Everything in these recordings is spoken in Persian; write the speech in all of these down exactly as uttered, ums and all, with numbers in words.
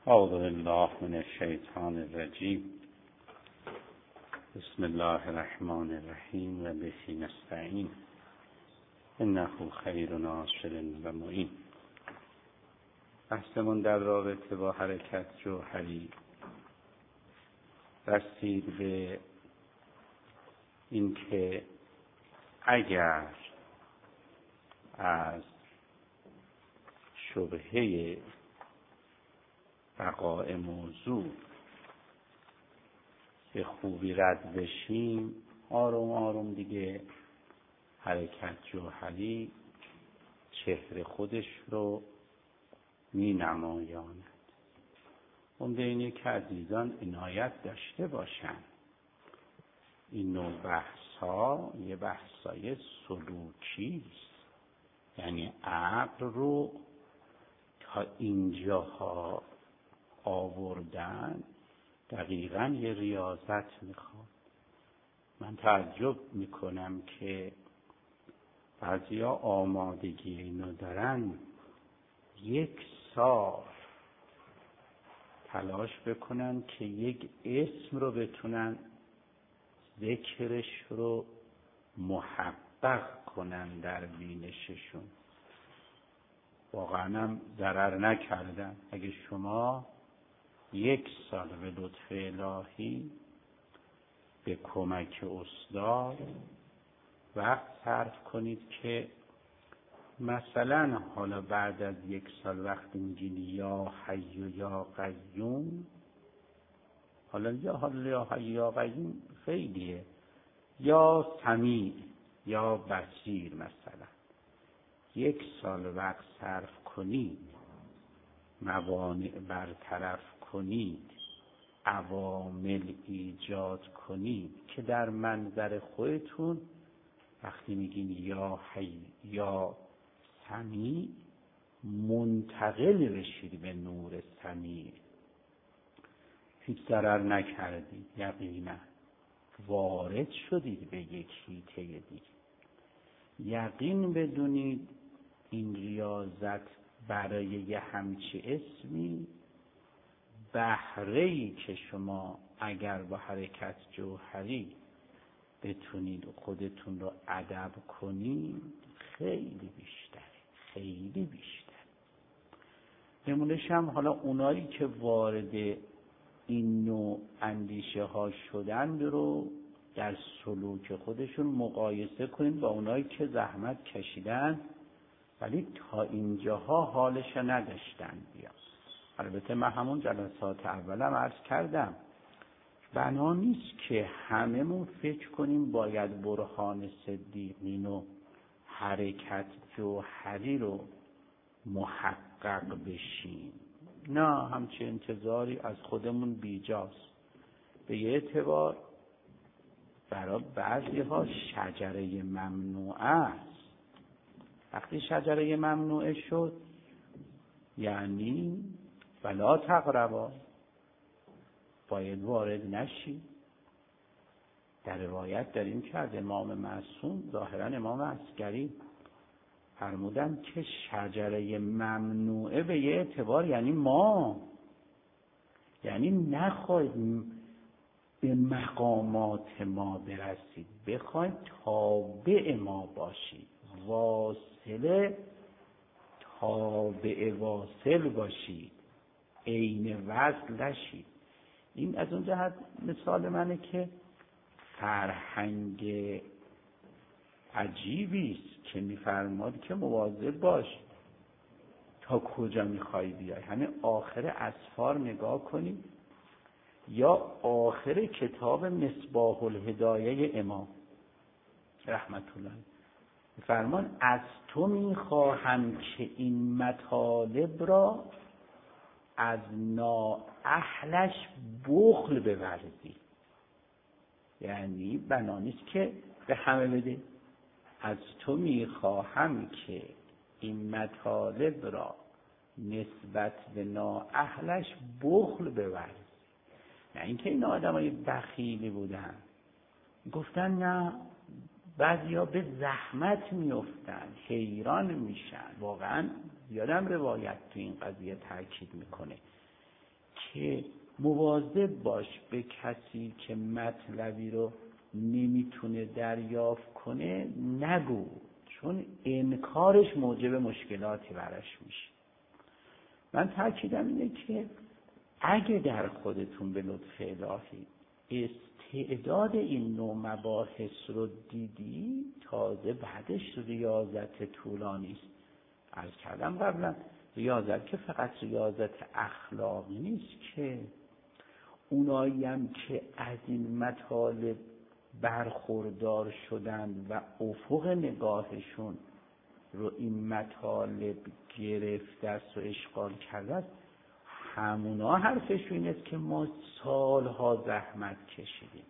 اعوذ بالله من الشیطان الرجیم. بسم الله الرحمن الرحیم و به نستعین انه خیر ناصر و معین. بحثمون در رابطه با حرکت جوهری رسید به اینکه اگر از شبهه بقاء موضوع به خوبی رد بشیم، آروم آروم دیگه حرکت جوهری چهره خودش رو می نمایاند. اون اینه که عزیزان عنایت داشته باشن. این نوع بحث ها یه بحثای سلوکی است، یعنی عقل رو تا اینجاها آوردن دقیقاً یه ریاضت میخواد. من تعجب میکنم که بعضیا آمادگی اینو دارن یک سال تلاش بکنن که یک اسم رو بتونن ذکرش رو محقق کنن در بینششون. واقعا هم ضرر نکردن. اگه شما یک سال به لطف الهی به کمک استاد وقت صرف کنید که مثلا حالا بعد از یک سال وقتی میگین یا حی و یا قیوم، حالا یا حالا یا حی یا قیوم خیلیه، یا سمیع یا بصیر، مثلا یک سال وقت صرف کنید، موانع برطرف کنید، عوامل ایجاد کنید که در منظر خودتون وقتی میگین یا حی یا سمیع منتقل بشید به نور سمیع. هیچ ضرر نکردید، یقینا وارد شدید به یک حیطه دیگه. یقین بدونید این ریاضت برای یه همچی اسمی بهره‌ای که شما اگر با حرکت جوهری بتونید خودتون رو ادب کنید خیلی بیشتره، خیلی بیشتر. نمونه‌ش هم حالا اونایی که وارد این نوع اندیشه ها شدن رو در سلوک خودشون مقایسه کنید با اونایی که زحمت کشیدن ولی تا اینجاها حالش نداشتن بیاد. البته من همون جلسات اولم عرض کردم بنا نیست که هممون فکر کنیم باید برهان صدیقین و حرکت جوهری رو محقق بشیم. نه، همچه انتظاری از خودمون بیجاست. به یه اعتبار برای بعضی ها شجره ممنوعه است. وقتی شجره ممنوعه شد یعنی ولا تقربا، باید وارد نشی. در روایت داریم که از امام معصوم، ظاهرا امام عسکری، فرمودن که شجره ممنوعه به یه اعتبار یعنی ما، یعنی نخواهید به مقامات ما برسید، بخواید تابع ما باشید، واصله تابع واصل باشید، عین وصل نشید. این از اون جهت مثال منه که فرهنگ عجیبی است که میفرماد که مواظب باش تا کجا میخوای بیای. همه آخر اسفار نگاه کنید یا آخر کتاب مصباح الهدایه امام رحمت الله فرمان از تو میخواهم که این مطالب را از نااهلش بخل بورزی. یعنی بنا نیست که به همه بده، از تو میخواهم که این مطالب را نسبت به نااهلش بخل بورزی. نه اینکه این آدمای بخیلی بودن، گفتن نه، بعضیا به زحمت میافتن، حیران میشن. واقعا یادم روایت تو این قضیه تاکید میکنه که مواظب باش به کسی که مطلبی رو نمیتونه دریافت کنه نگو، چون انکارش موجب مشکلاتی براش میشه. من تاکیدم اینه که اگه در خودتون به لطف الهی استعداد این نوع مباحث رو دیدی، تازه بعدش ریاضت طولانی است. عرض کردم قبلا ریاضت که فقط ریاضت اخلاقی نیست، که اونایی هم که از این مطالب برخوردار شدن و افق نگاهشون رو این مطالب گرفته است و اشغال کرده است، همونا حرفشون این است که ما سالها زحمت کشیدیم.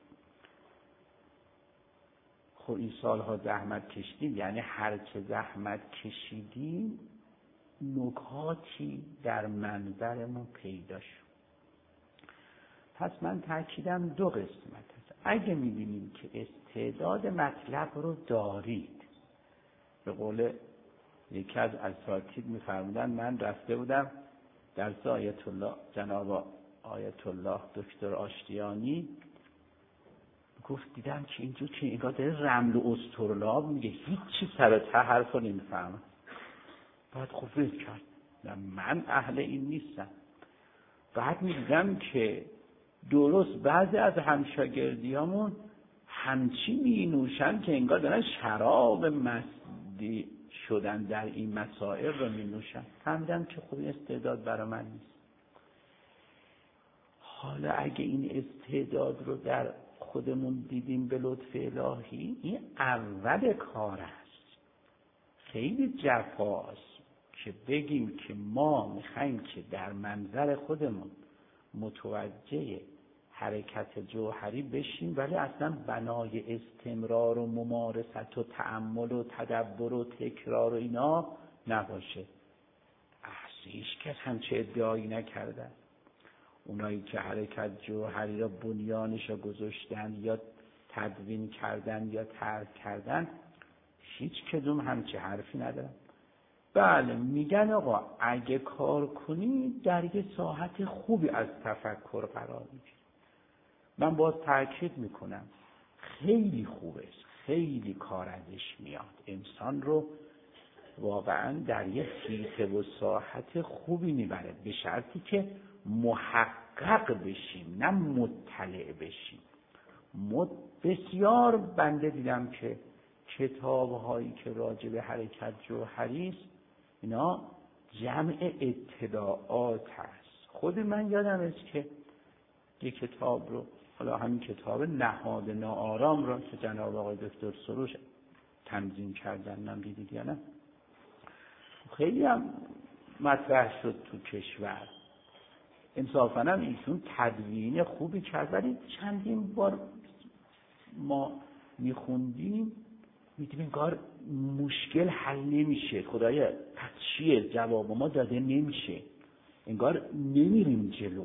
خب این سالها زحمت کشیدیم یعنی هر که زحمت کشیدیم نکاتی در منظرمون پیدا شد. پس من تاکیدم دو قسمت است. اگه می‌بینیم که استعداد مطلب رو دارید، به قول یکی از اساتید می‌فرمودن، من رفته بودم درس آیت الله جناب آیت الله دکتر آشتیانی، گفت دیدم که اینجور که اینگاه داره رمل و استرلاب میگه، هیچی سر ته حرف رو نمیفهمم. بعد خب فکر کرد من اهل این نیستم. بعد میدیدم که درست بعضی از همشاگردیامون همچی می نوشن که انگار دارن شراب مستی شدن در این مسائل رو می نوشن. فهمیدم که خب استعداد برای من نیست. حالا اگه این استعداد رو در خودمون دیدیم به لطف الهی، این اول کار است. خیلی جفاست که بگیم که ما میخوایم که در منظر خودمون متوجه حرکت جوهری بشیم، ولی اصلا بنای استمرار و ممارست و تأمل و تدبر و تکرار و اینا نباشه. هیچ کس همچه ادعایی نکردن. اونایی که حرکت جوهری را بنیانش را گذاشتن یا تدوین کردن یا ترک کردن، هیچ کدوم همچه حرفی ندارن. بله میگن آقا اگه کار کنی در یه ساحت خوبی از تفکر قرار میگیری. من باز تاکید میکنم خیلی خوبه، خیلی کار ازش میاد، انسان رو واقعا در یه حیطه و ساحت خوبی میبره، به شرطی که محقق بشیم نه مطلع بشیم. بسیار بنده دیدم که کتاب هایی که راجع به حرکت جوهری است اینا جمع اطلاعات هست. خود من یادم است که یک کتاب رو، حالا همین کتاب نهاد ناآرام را که جناب آقای دکتر سروش تنظیم کردن، نم دیدید یا نه، خیلی هم مطرح شد تو کشور. انصافاً هم ایشون تدوین خوبی کرد، ولی چندین بار ما میخوندیم میدونیم کار مشکل حل نمیشه. خدایا پس چیه؟ جواب ما داده نمیشه، انگار نمیریم جلو.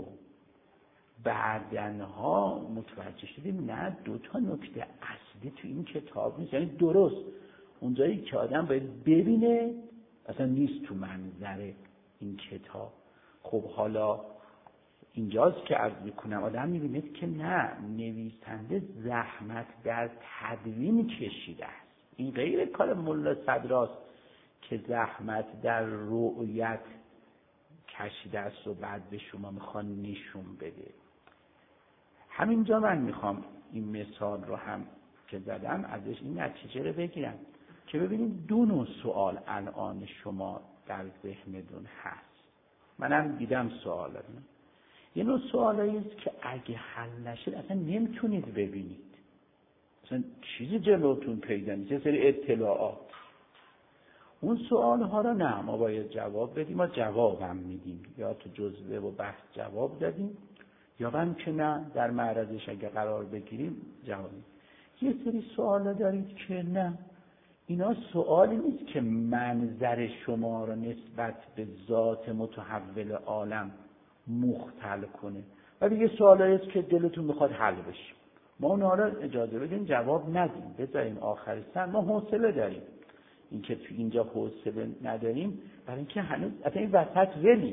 بعدنها متوجه شدیم نه، دو تا نکته اصلی تو این کتاب نیست. یعنی درست اونجایی که آدم باید ببینه اصلا نیست تو منظر این کتاب. خب حالا اینجاست که عرض میکنم آدم میبینه که نه، نویسنده زحمت در تدوین کشیده است. این غیر کار ملا صدراست که زحمت در رؤیت کشیده است و بعد به شما میخوان نشون بده. همینجا من میخوام این مثال رو هم که زدم ازش این نتیجه رو بگیرم که ببینید دو نوع سوال الان شما در ذهنتون هست. منم دیدم سوالا. یه نوع سوالایی است که اگه حل نشد اصلا نمیتونید ببینید، اصلا چیزی جلوتون پیدا نیست، یه سری اطلاعات. اون سوال ها رو نه ما باید جواب بدیم، ما جواب هم میدیم، یا تو جزوه و بحث جواب دادیم یا هم که نه در معرضش اگه قرار بگیریم جواب میدیم. یه سری سوالا دارید که نه، اینا سوالی نیست که منظر شما رو نسبت به ذات متحول عالم مختل کنه، ولی یه سوالی است که دلتون میخواد حل بشه. ما اونها رو اجازه بدیم جواب ندیم، بذاریم آخر سر. ما حوصله داریم. این که تو اینجا حوصله نداریم برای اینکه هنوز اصلا این وسط ولیم.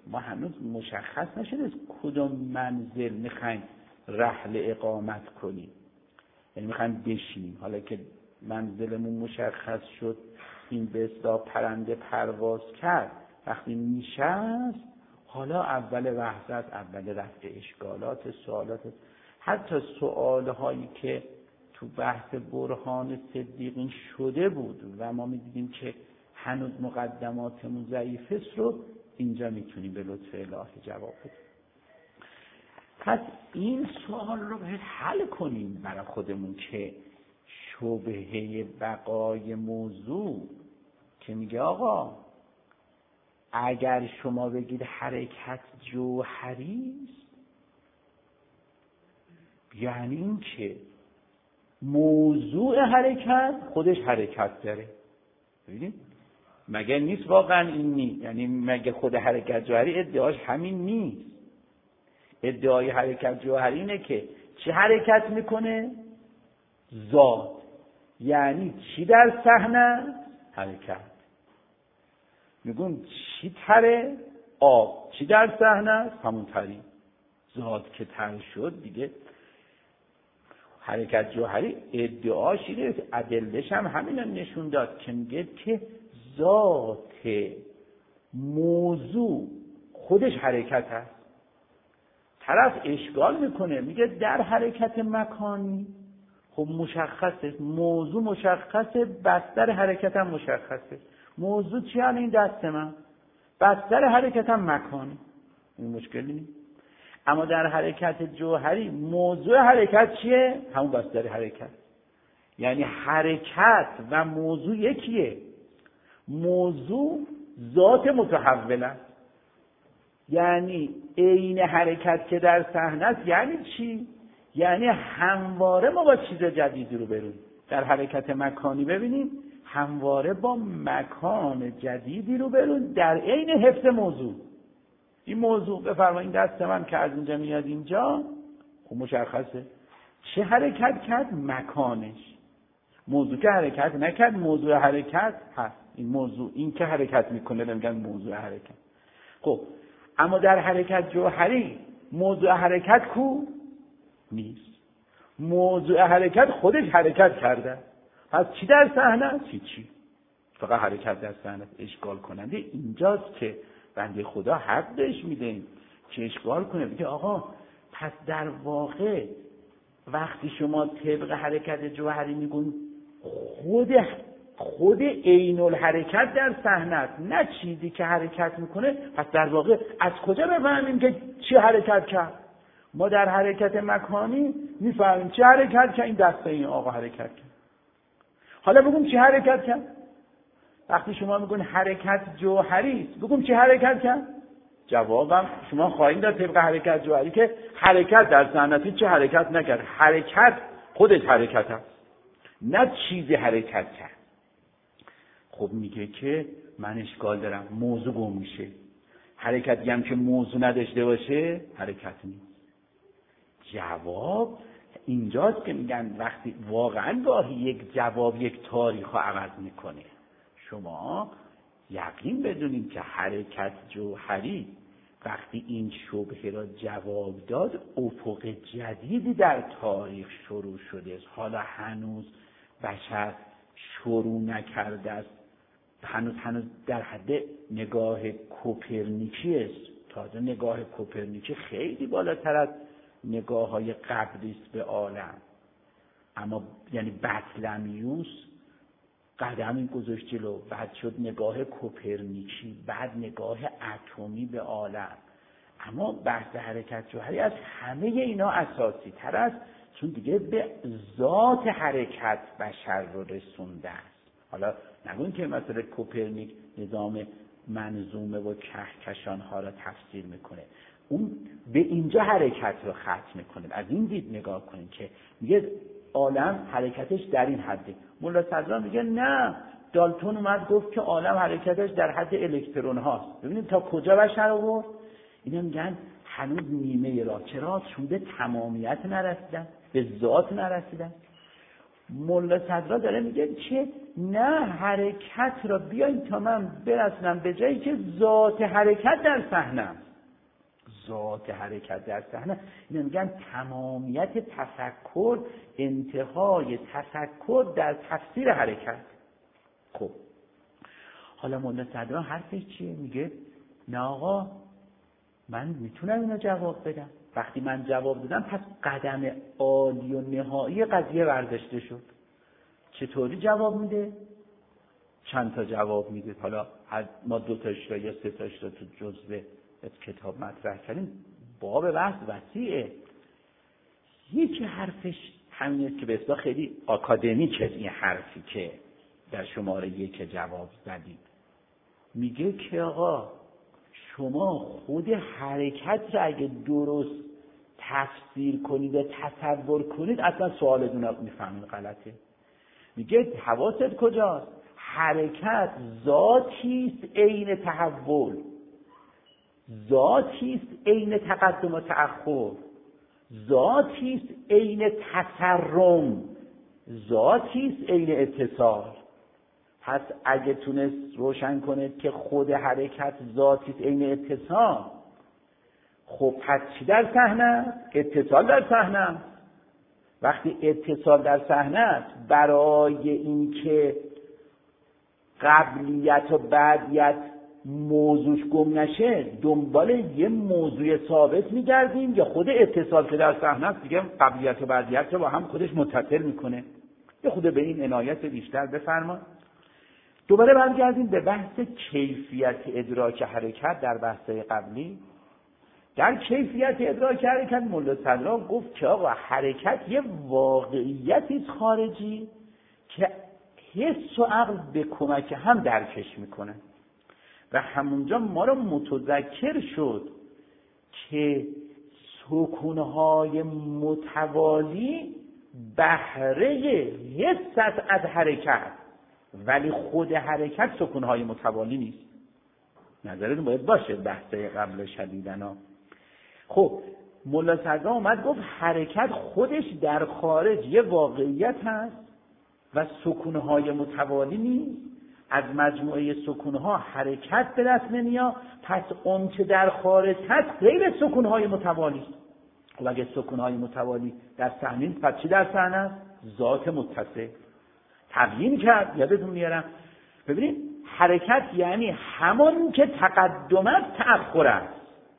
ما هنوز مشخص نشده کدوم منزل میخوایم رحل اقامت کنیم، یعنی میخوایم بشینیم. حالا که منزلمون مشخص شد، این به اصطلاح پرنده پرواز کرد، وقتی میشست، حالا اول وحدت، اول رفع اشکالات، سوالات، حتی سوالهایی که تو بحث برهان صدیقین شده بود و ما میدیدیم که هنوز مقدماتمون ضعیف است رو اینجا میتونیم به لطف الهی جواب بدیم. پس این سوال رو باید حل کنیم برای خودمون که شبهه بقای موضوع که میگه آقا اگر شما بگید حرکت جوهری است، یعنی این که موضوع حرکت خودش حرکت داره. ببینید مگه نیست واقعا این نیست؟ یعنی مگه خود حرکت جوهری ادعاش همین نیست؟ ادعای حرکت جوهری اینه که چه حرکت میکنه؟ ذات. یعنی چی در صحنه؟ حرکت. میگون چی تره؟ آب. چی در صحنه است؟ همون تری. ذات که تر شد دیگه حرکت جوهری ادعاش اینه، ادله‌ش هم همین هم نشون داد که میگه که ذات موضوع خودش حرکت هست. طرف اشکال میکنه، میگه در حرکت مکانی خب مشخصه، موضوع مشخصه، بستر حرکت هم مشخصه. موضوع چی هم؟ این دست من، بستر حرکت هم مکانی، این مشکلی نیست. اما در حرکت جوهری موضوع حرکت چیه؟ همون بستر حرکت. یعنی حرکت و موضوع یکیه. موضوع ذات متحول است، یعنی عین حرکت که در صحنه است. یعنی چی؟ یعنی همواره ما با چیز جدیدی رو بریم. در حرکت مکانی ببینیم همواره با مکان جدیدی رو بریم در عین حفظ موضوع. این موضوع بفرمایید دست من که از اینجا میاد اینجا، خب مشخصه چه حرکت کرد؟ مکانش. موضوع که حرکت نکرد، موضوع حرکت هست. این موضوع این که حرکت میکنه نمیگن موضوع حرکت. خب اما در حرکت جوهری موضوع حرکت کو؟ نیست. موضوع حرکت خودش حرکت کرده. پس چی در صحنه است؟ چی چی فقط حرکت در صحنه است. اشکال کننده اینجاست که بنده خدا حق بهش میده که اشکال کنه، بگه آقا پس در واقع وقتی شما طبق حرکت جوهری میگون خود خود عین الحرکت در صحنه است، نه چیزی که حرکت میکنه، پس در واقع از کجا بفهمیم که چی حرکت کرد؟ ما در حرکت مکانی میفهمیم چی حرکت کرد، این دسته این آقا حرکت کرد. حالا بگم چی حرکت کرد؟ وقتی شما میگون حرکت جوهری است، بگم چی حرکت کرد؟ جوابم شما خواهید داد طبق حرکت جوهری که حرکت در صحنه چه حرکت نکرد. حرکت خودش حرکت است، نه چیزی حرکت کرد. خب میگه که من اشکال دارم، موضوع گم میشه. حرکتی هم که موضوع نداشته باشه حرکت نیست. جواب اینجاست که میگن وقتی واقعا گاهی یک جواب یک تاریخ رو عوض میکنه. شما یقین بدونید که حرکت جوهری وقتی این شبهه را جواب داد، افق جدیدی در تاریخ شروع شده است. حالا هنوز بشر شروع نکرده است، هنوز هنوز در حد نگاه کوپرنیکی است. تازه نگاه کوپرنیکی خیلی بالاتر از نگاه های قبلی است به عالم. اما یعنی بطلمیوس قدمی گذاشت جلو، بعد شد نگاه کوپرنیکی، بعد نگاه اتمی به عالم. اما بحث حرکت جوهری از همه اینا اساسی تر است، چون دیگه به ذات حرکت بشر رو رسونده است. حالا نگوین که مثلا کوپرنیک نظام منظومه و کهکشان ها را تفسیر میکنه، اون به اینجا حرکت رو ختم میکنه. از این دید نگاه کنید که میگه عالم حرکتش در این حده. مولا صدرا میگه نه، دالتون اومد گفت که عالم حرکتش در حد الکترون هاست. ببینید تا کجا بشر آورد. اینا میگن هنوز نیمه راه. چرا؟ چون به تمامیت نرسیدن، به ذات نرسیدن. ملا صدرا داره میگه که نه، حرکت را بیاین تا من برسنم به جایی که ذات حرکت در صحنه است. ذات حرکت در صحنه، اینا میگن تمامیت تفکر، انتهای تفکر در تفسیر حرکت. خب حالا ملا صدرا حرفش چیه؟ میگه نه آقا، من میتونم اینو جواب بدم. وقتی من جواب دادم پس قدم عالی و نهایی قضیه برداشته شد. چطوری جواب میده؟ چند تا جواب میده. حالا ما دو تاش را یا سه تاش را تو جزوه کتاب مطرح کردیم، باب بحث وسیعه. یکی حرفش همینه که به اصطلاح خیلی آکادمیکه، این حرفی که در شماره یک جواب زدید. میگه که آقا شما خود حرکت را اگه درست تفسیر کنید و تصور کنید اصلا سوالتون رو میفهمید غلطه. میگه حواست کجاست؟ حرکت ذاتی است عین تحول، ذاتی است عین تقدم و تأخر، ذاتی است عین تسرم، ذاتی است عین اتصال. پس اگه تونست روشن کنید که خود حرکت ذاتی است عین اتصال، خب پس چی در صحنه؟ اتصال در صحنه است. وقتی اتصال در صحنه است، برای اینکه قبلیت و بعدیت موضوعش گم نشه دنبال یه موضوع ثابت میگردیم، یا خود اتصال که در صحنه است دیگه قبلیت و بعدیت رو با هم خودش متصل میکنه. یه خود به این عنایت بیشتر بفرما. دوباره برگردیم به بحث کیفیت ادراک حرکت در بحث‌های قبلی. در کیفیت ادراک حرکت ملا صدرا گفت که آقا حرکت یه واقعیتی خارجی که حس و عقل به کمک هم درکش میکنه و همونجا ما رو متذکر شد که سکونهای متوالی بهره حس از حرکت، ولی خود حرکت سکونهای متوالی نیست. نظرتون باید باشه بحثه قبل شدیدنا. خب ملا صدرا اومد گفت حرکت خودش در خارج یه واقعیت هست و سکونهای متوالی نیست. از مجموعه سکونها حرکت به دست نمیاد، پس اون که در خارج هست غیر سکونهای متوالی است. خب اگه سکونهای متوالی در صحنه است، پس چی در صحنه است؟ ذات متصل. تبیین کرد، یادتون میارم. ببینید حرکت یعنی همون که تقدم است تأخر است.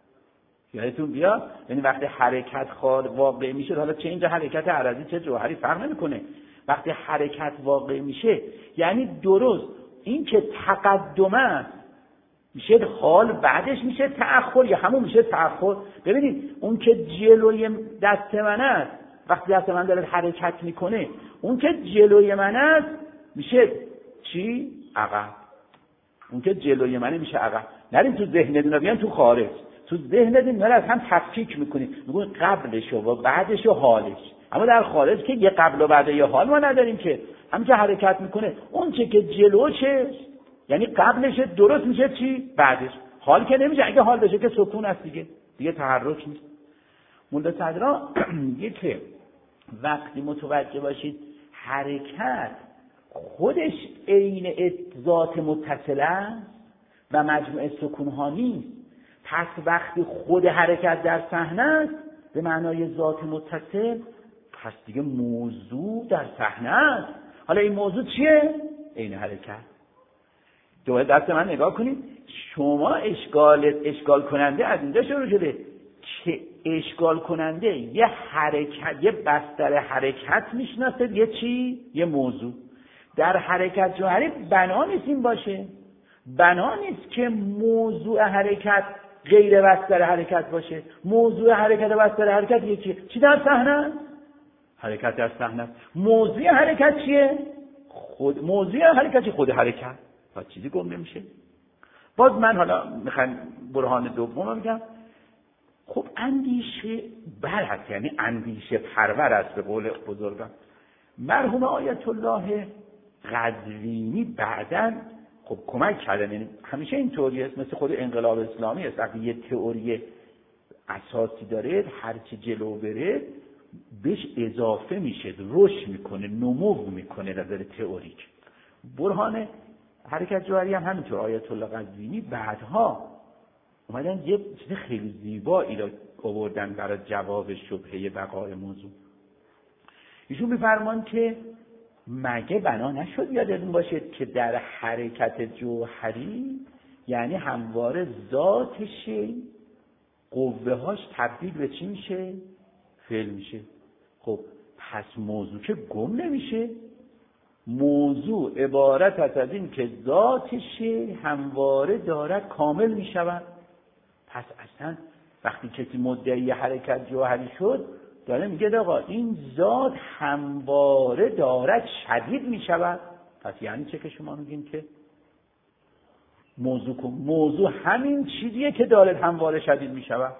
یادتون بیاد، یعنی وقتی حرکت خار واقع میشه، حالا چه اینجا حرکت عرضی چه جوهری فرق نمیکنه، وقتی حرکت واقع میشه یعنی درست این که تقدم است میشه حال، بعدش میشه تأخر یا همون میشه تأخر. ببینید اون که جلوی دست من است، وقتی دست من داره حرکت میکنه، اون که جلوی من است میشه چی؟ عقب. اون که جلوی منه میشه عقب. نریم تو ذهنتون، بیان تو خارج. تو ذهنتون نره از هم تفکیک میکنید، میگون قبلش و بعدش و حالش. اما در خارج که یه قبل و بعد یه حال ما نداریم که، همین که حرکت میکنه اون چه که جلوشه یعنی قبلش درست میشه چی؟ بعدش. حال که نمیشه، اگه حال بشه که سکون است دیگه، دیگه تحرک نیست. ملا صدرا میگه که وقتی متوجه باشید حرکت خودش عین ذات متصل است و مجموعه سکونها نیست، پس وقتی خود حرکت در صحنه است به معنای ذات متصل، پس دیگه موضوع در صحنه است. حالا این موضوع چیه؟ عین حرکت. دوباره دست من نگاه کنید. شما اشکال اشکال کننده از اینجا شروع شده که اشکال کننده یه حرکت، یه بستر حرکت میشناسه، یه چی؟ یه موضوع. در حرکت جوهری بنا نیست این باشه، بنا نیست که موضوع حرکت غیر بستر حرکت باشه. موضوع حرکت و بستر حرکت یکی. چی در صحنه؟ حرکت در صحنه. موضوع حرکت چیه؟ خود موضوع حرکت خود حرکت. و چیزی گم نمیشه. باز من حالا میخوام برهان دوم میگم. خب اندیشه برعکس، یعنی اندیشه پرور است به قول بزرگان. مرحوم آیت الله قزوینی بعداً خب کمک کردن، یعنی همیشه این تئوری است، مثل خود انقلاب اسلامی است. وقتی یه تئوری اساسی داره هر چی جلو بره بهش اضافه میشه، رشد میکنه، نمو میکنه نظر تئوریک. برهان حرکت جوهری هم همینطور. آیت الله قزوینی بعدها اومدن یه چیز خیلی زیبایی را آوردن برای جواب شبهه بقای موضوع. ایشون میفرمان که مگه بنا نشد یادتون باشه که در حرکت جوهری یعنی همواره ذات شی قوه هاش تبدیل به چی میشه؟ فعل میشه. خب پس موضوع که گم نمیشه. موضوع عبارت است از این که ذات شی همواره دارد کامل میشود. پس اصلا وقتی کسی مدعی حرکت جوهری شد داره میگه آقا این ذات همواره دارد شدید میشود. پس یعنی چه که شما میگین که موضوع موضوع همین چیزیه که داره همواره شدید میشود.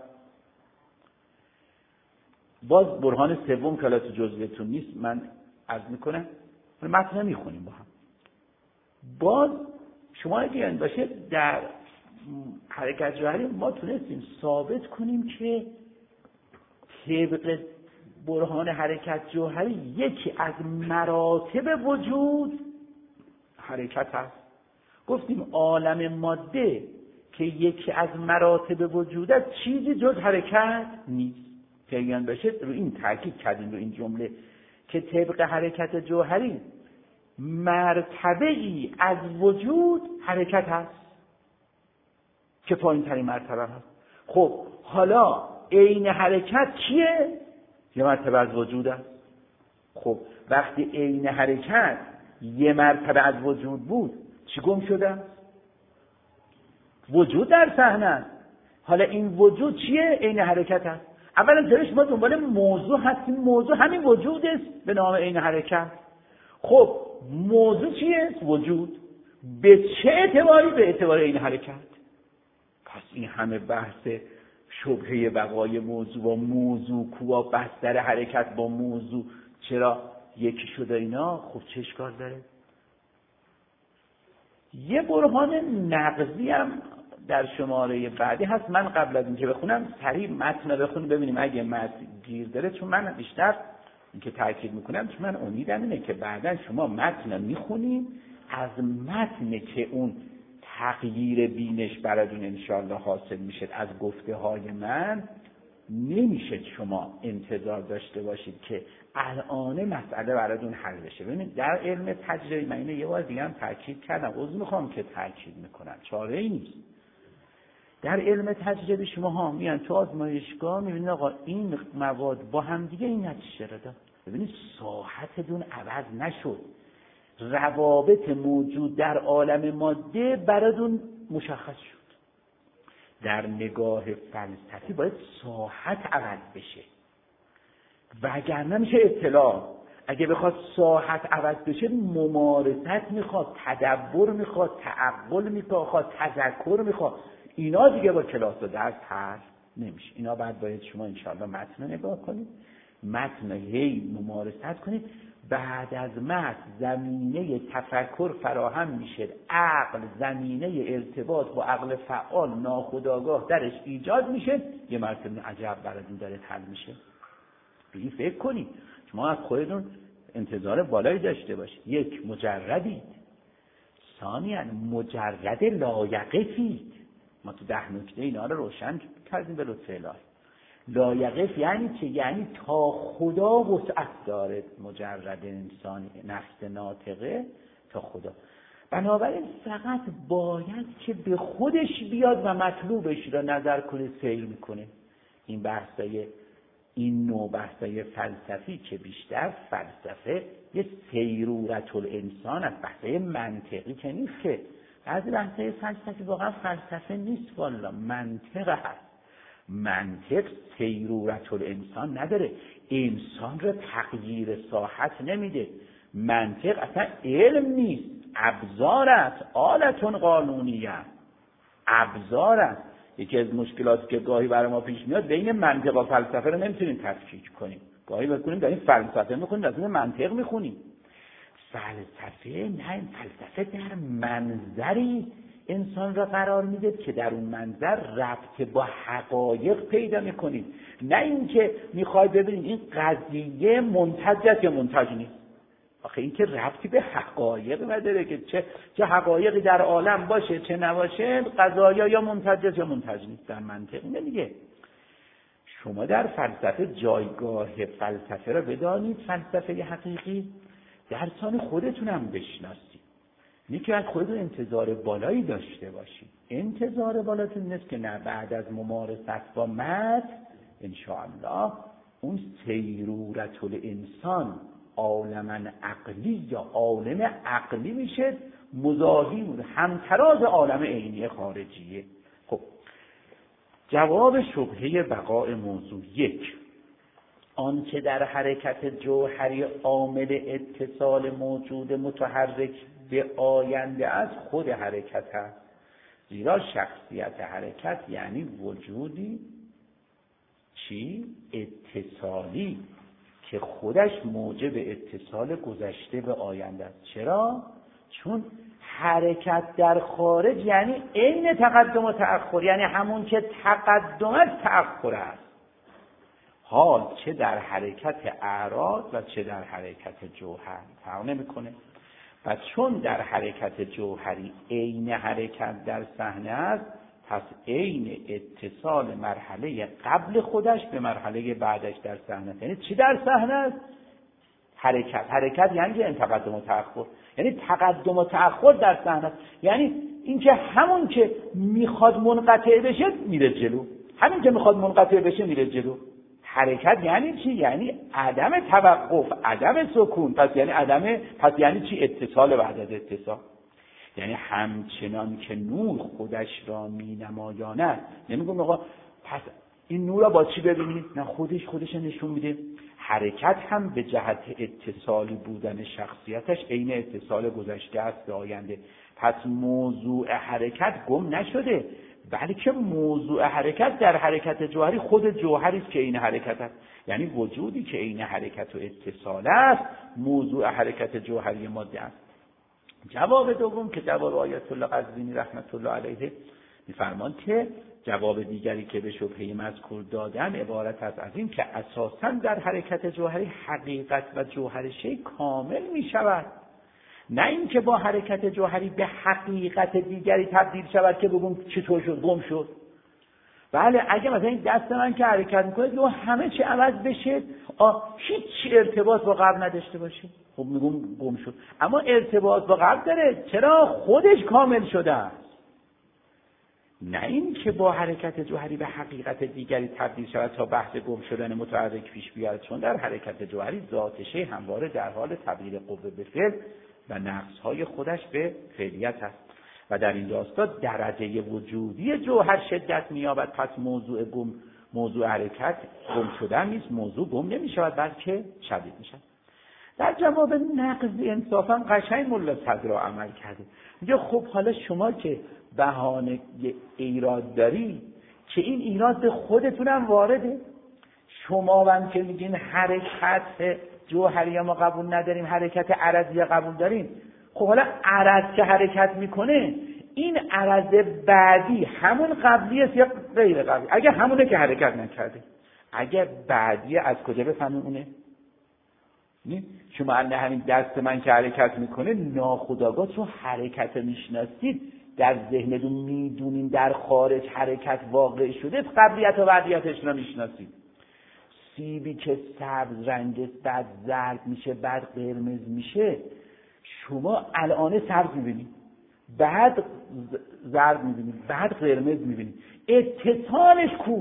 باز برهان سوم که تو جزویتون نیست من عرض میکنم، متن نمیخونیم با هم. باز شما اگه یاد باشه در حرکت جوهری ما تونستیم ثابت کنیم که طبق برهان حرکت جوهری یکی از مراتب وجود حرکت هست. گفتیم عالم ماده که یکی از مراتب وجود است چیزی جز حرکت نیست. که یاد باشه رو این تاکید کردیم رو این جمله که طبق حرکت جوهری مرتبه ای از وجود حرکت هست که پایین ترین مرتبه هست. خب حالا عین حرکت کیه؟ یه مرتبه از وجود است. خب وقتی عین حرکت یه مرتبه از وجود بود چی گم شده؟ وجود در صحنه است. حالا این وجود چیه؟ عین حرکت است. اولا جلوش ما دنبال موضوع هستیم. موضوع همین وجود است به نام عین حرکت. خب موضوع چیه؟ وجود. به چه اعتباری؟ به اعتبار عین حرکت. پس این همه بحث شبهه بقای موضوع با موضوع کوها بستر حرکت با موضوع چرا یکی شده اینا؟ خب چه اشکال داره؟ یه برهان نقضی هم در شماره بعدی هست. من قبل از اینکه بخونم سریع متن بخونیم ببینیم اگه متن گیر داره، چون من بیشتر اینکه تاکید میکنم چون من امیدم اینه که بعداً شما متن میخونیم از متن که اون تغییر بینش براتون انشالله حاصل میشه از گفته های من نمیشه شما انتظار داشته باشید که الان مسئله براتون حل بشه. ببینید در علم تجربی من اینو یه بار دیگه هم تاکید کردم، عذر میخوام که تاکید میکنم، چاره ای نیست. در علم تجربی شما ها میان تو آزمایشگاه میبینید آقا این مواد با هم دیگه این نتیجه رو داد. ببینید ساحتتون عوض نشد، روابط موجود در عالم ماده براتون مشخص شد. در نگاه فلسفی باید ساحت عوض بشه وگرنه میشه اطلاع. اگه بخواد ساحت عوض بشه ممارست میخواد، تدبر میخواد، تعقل میخواد، تذکر میخواد. اینا دیگه با کلاس و درس حل نمیشه. اینا بعد باید شما انشاءالله متن نگاه کنید، متن هی ممارست کنید. بعد از متن زمینه تفکر فراهم میشه، عقل زمینه ارتباط با عقل فعال ناخودآگاه درش ایجاد میشه، یه مرتبه عجب براتون داره حل میشه. بگی فکر کنید شما از خودتون انتظار بالایی داشته باشید. یک، مجردید. ثانیاً مجرد لایقفید. ما تو ده نکته اینا رو روشن کردیم به لطف الهی. لایقف یعنی چه؟ یعنی تا خدا وسعت داره مجرد انسانی نفس ناطقه تا خدا. بنابراین فقط باید که به خودش بیاد و مطلوبش را نظر کنه، سیر میکنه. این بحثای این نوع بحثای فلسفی که بیشتر فلسفه یه سیرورت الانسان است، بحثای منطقی که نیست. که بعضی بحثای فلسفی واقعا فلسفه نیست، والا منطق هست. منطق سیرورت الانسان نداره، انسان را تغییر ساحت نمیده. منطق اصلا علم نیست، ابزار است، آلتون قانونیه، ابزار است. یکی از مشکلاتی که گاهی برای ما پیش میاد بین منطق و فلسفه رو نمیتونیم تفکیک کنیم. گاهی بکنیم داریم فلسفه میخونیم از این منطق میخونیم. فلسفه نه، فلسفه در منظری انسان را قرار میده که در اون منظر ربط با حقایق پیدا میکنید، نه اینکه میخوای ببینید این قضیه منتج است یا منتج نیست. آخه این که ربطی به حقایق نداره که چه چه حقایقی در عالم باشه چه نباشه، قضایا یا منتج است یا منتج نیست. در منطق نمیگه. شما در فلسفه جایگاه فلسفه را بدانید، فلسفه حقیقی درسان خودتون هم بشناسید. اینه که از خودتون انتظار بالایی داشته باشید. انتظار بالاتون نیست که نه بعد از ممارست با متن انشاءالله اون سیرورت الانسان عالم عقلی یا عالم عقلی میشه مزاحم همتراز عالم عینی خارجیه. خب جواب شبهه بقاء موضوع یک، آن که در حرکت جوهری عامل اتصال موجود متحرک به آینده از خود حرکت است، زیرا شخصیت حرکت یعنی وجودی چی؟ اتصالی که خودش موجب اتصال گذشته به آینده است. چرا؟ چون حرکت در خارج یعنی عین تقدم و تأخر، یعنی همون که تقدم از تأخر است. حال چه در حرکت اعراض و چه در حرکت جوهر فرق نمیکنه. و چون در حرکت جوهری عین حرکت در صحنه است، پس عین اتصال مرحله قبل خودش به مرحله بعدش در صحنه است. یعنی چی در صحنه است؟ حرکت. حرکت یعنی این تقدم و تأخر، یعنی تقدم و تأخر در صحنه است. یعنی اینکه همون که میخواد منقطع بشه میره جلو، همین که میخواد منقطع بشه میره جلو. حرکت یعنی چی؟ یعنی عدم توقف، عدم سکون. پس یعنی عدم پس یعنی چی؟ اتصال بعد از اتصال. یعنی همچنان که نور خودش را می نمایاند، نمیگم آقا پس این نور را با چی ببینید؟ نه خودش خودش نشون میده. حرکت هم به جهت اتصالی بودن شخصیتش عین اتصال گذشته است به آینده. پس موضوع حرکت گم نشده، بلکه موضوع حرکت در حرکت جوهری خود جوهری است که عین حرکت است. یعنی وجودی که عین حرکت و اتصال است موضوع حرکت جوهری ماده است. جواب دوم که جواب آیت الله قزوینی رحمت الله علیه می‌فرماند که جواب دیگری که به شبهه مذکور دادن عبارت است از این که اساساً در حرکت جوهری حقیقت و جوهر شیء کامل می‌شود، نه اینکه با حرکت جوهری به حقیقت دیگری تبدیل شود که بگم چطور شد گم شد. بله اگه مثلا این دست من که حرکت میکنه دو همه چی عوض بشه، هیچ ارتباط با قبل نداشته باشه، خب میگم گم شد. اما ارتباط با قبل داره. چرا؟ خودش کامل شده است. نه این که با حرکت جوهری به حقیقت دیگری تبدیل شود تا بحث گم شدن متحرک پیش بیاد، چون در حرکت جوهری ذات شیء همواره در حال تبدیل قوه به فعل و نقص‌های خودش به فعلیت است و در این راستا درجه وجودی جوهر شدت می‌یابد. پس موضوع گم موضوع حرکت گم شدن نیست، موضوع گم نمی‌شود بلکه شدید می‌شود. در جواب نقض انصافا قشنگ ملا صدرا عمل کرده. میگه خب حالا شما که بهانه ایراد داری که این ایراد به خودتون هم وارده. شما هم که میگین حرکت جوهری ما قبول نداریم، حرکت عرضی قبول داریم. خب حالا عرض که حرکت میکنه این عرض بعدی همون قبلی است یا غیر قبلی؟ اگه همونه که حرکت نکرده، اگه بعدی از کجا بفهمیم اونه؟ شما الان همین دست من که حرکت میکنه ناخودآگاه چون حرکت میشناسید در ذهنتون میدونین در خارج حرکت واقع شده، قبلیت و بعدیتش رو میشناسید. سیبی که سبز رنگ بعد زرد میشه بعد قرمز میشه، شما الان سبز میبینید بعد زرد میبینید بعد قرمز میبینید، اتصالش کو؟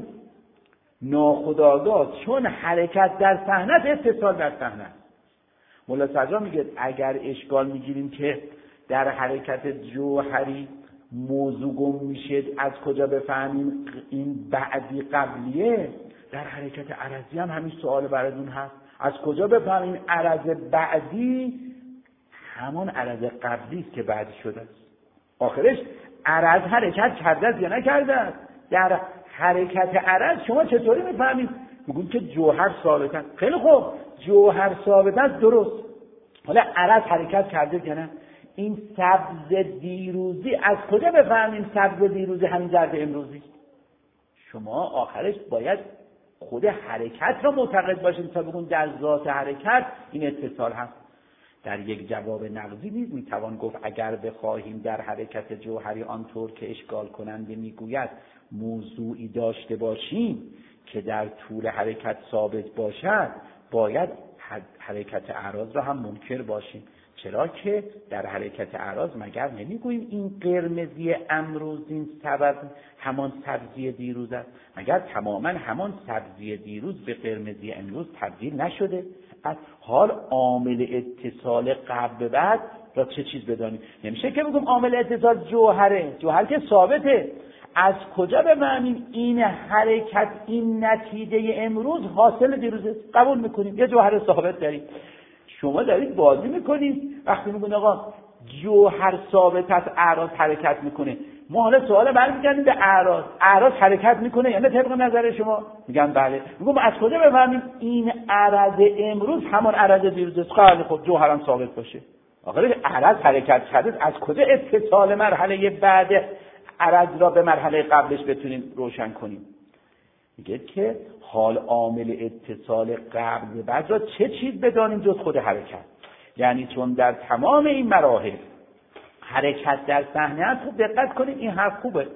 ناخودآگاه چون حرکت در صحنه اتصال در صحنه. مولا صدرا میگه اگر اشکال میگیریم که در حرکت جوهری موضوع گم میشه از کجا بفهمیم این بعدی قبلیه، در حرکت عرضی هم همین سوال براتون هست. از کجا بفهمیم عرض بعدی همون عرض قبلی است که بعد شده است؟ آخرش عرض حرکت کرده است یا نکرده است؟ در حرکت عرض شما چطوری میفهمید؟ میگون که جوهر ثابت است. خیلی خوب، جوهر ثابت است، درست. حالا عرض حرکت کرده یا نه؟ این سبز دیروزی از کجا بفهمیم سبز دیروزی همین ضرب امروزی؟ شما آخرش باید خود حرکت را معتقد باشید تا بگون در ذات حرکت این اتصال هست. در یک جواب نقضی نیز میتوان گفت اگر بخواهیم در حرکت جوهری آنطور که اشکال کننده میگوید موضوعی داشته باشیم که در طول حرکت ثابت باشد، باید حرکت اعراض را هم منکر باشیم. چرا که در حرکت اعراض مگر نمیگوییم این قرمزی امروز این سبب همان سبزی دیروز است؟ مگر تماما همان سبزی دیروز به قرمزی امروز تبدیل نشده؟ از حال عامل اتصال قبل به بعد را چه چیز بدانیم؟ نمیشه که بگم عامل اتصال جوهره، جوهر که ثابته. از کجا بفهمیم این حرکت این نتیجه امروز حاصل دیروزه؟ قبول میکنیم یه جوهر ثابت داریم. شما دارید بازی میکنید وقتی میگن آقا جوهر ثابت است اعراض حرکت میکنه. ما حالا سوال برمیگردیم به اعراض، اعراض حرکت میکنه یعنی طبق نظر شما؟ میگن بله. میگم از کجا بفهمیم این عرض امروز همان عرض دیروز است؟ خیلی خب جوهرم ثابت باشه. آخرش عرض حرکت کرده، از کجا اتصال مرحله بعد عرض را به مرحله قبلش بتونیم روشن کنیم؟ میگه که حال عامل اتصال قبل بعد را چه چیز بدانیم جز خود حرکت؟ یعنی چون در تمام این مراحل حرکت در صحنه است. خوب دقت کنید این حرف خوبه،